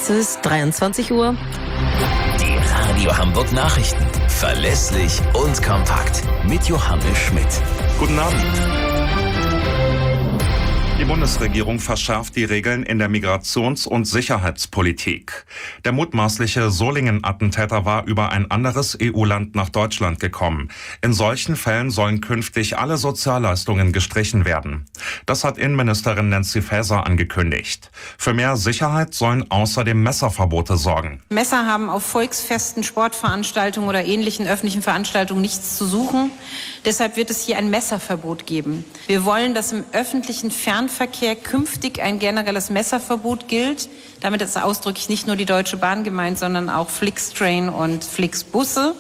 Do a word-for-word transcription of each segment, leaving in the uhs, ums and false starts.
Es ist dreiundzwanzig Uhr. Die Radio Hamburg Nachrichten. Verlässlich und kompakt. Mit Johannes Schmidt. Guten Abend. Die Bundesregierung verschärft die Regeln in der Migrations- und Sicherheitspolitik. Der mutmaßliche Solingen-Attentäter war über ein anderes E U-Land nach Deutschland gekommen. In solchen Fällen sollen künftig alle Sozialleistungen gestrichen werden. Das hat Innenministerin Nancy Faeser angekündigt. Für mehr Sicherheit sollen außerdem Messerverbote sorgen. Messer haben auf Volksfesten, Sportveranstaltungen oder ähnlichen öffentlichen Veranstaltungen nichts zu suchen. Deshalb wird es hier ein Messerverbot geben. Wir wollen, dass im öffentlichen Fernverkehr künftig ein generelles Messerverbot gilt. Damit ist ausdrücklich nicht nur die Deutsche Bahn gemeint, sondern auch Flixtrain und Flixbusse.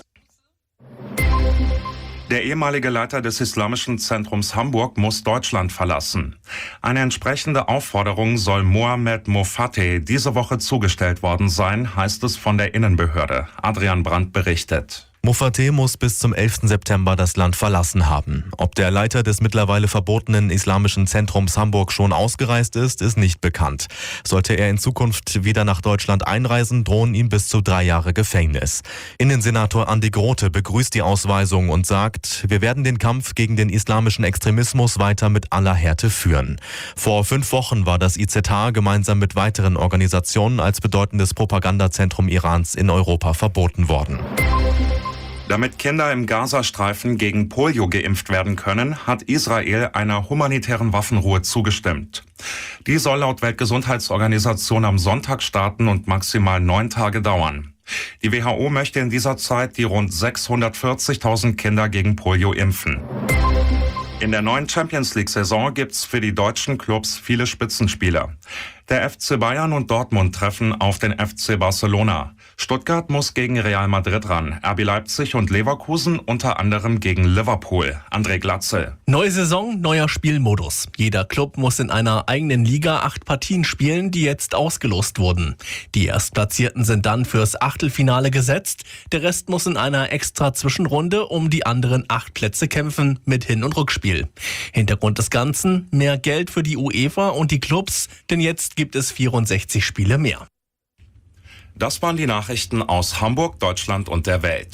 Der ehemalige Leiter des Islamischen Zentrums Hamburg muss Deutschland verlassen. Eine entsprechende Aufforderung soll Mohamed Mofateh diese Woche zugestellt worden sein, heißt es von der Innenbehörde. Adrian Brandt berichtet. Mofateh muss bis zum elften September das Land verlassen haben. Ob der Leiter des mittlerweile verbotenen Islamischen Zentrums Hamburg schon ausgereist ist, ist nicht bekannt. Sollte er in Zukunft wieder nach Deutschland einreisen, drohen ihm bis zu drei Jahre Gefängnis. Innensenator Andi Grote begrüßt die Ausweisung und sagt, wir werden den Kampf gegen den islamischen Extremismus weiter mit aller Härte führen. Vor fünf Wochen war das I Z H gemeinsam mit weiteren Organisationen als bedeutendes Propagandazentrum Irans in Europa verboten worden. Damit Kinder im Gazastreifen gegen Polio geimpft werden können, hat Israel einer humanitären Waffenruhe zugestimmt. Die soll laut Weltgesundheitsorganisation am Sonntag starten und maximal neun Tage dauern. Die W H O möchte in dieser Zeit die rund sechshundertvierzigtausend Kinder gegen Polio impfen. In der neuen Champions-League-Saison gibt's für die deutschen Clubs viele Spitzenspieler. Der F C Bayern und Dortmund treffen auf den F C Barcelona. Stuttgart muss gegen Real Madrid ran. R B Leipzig und Leverkusen unter anderem gegen Liverpool. André Glatzel. Neue Saison, neuer Spielmodus. Jeder Club muss in einer eigenen Liga acht Partien spielen, die jetzt ausgelost wurden. Die Erstplatzierten sind dann fürs Achtelfinale gesetzt. Der Rest muss in einer extra Zwischenrunde um die anderen acht Plätze kämpfen mit Hin- und Rückspiel. Hintergrund des Ganzen: mehr Geld für die UEFA und die Clubs, denn jetzt gibt es vierundsechzig Spiele mehr. Das waren die Nachrichten aus Hamburg, Deutschland und der Welt.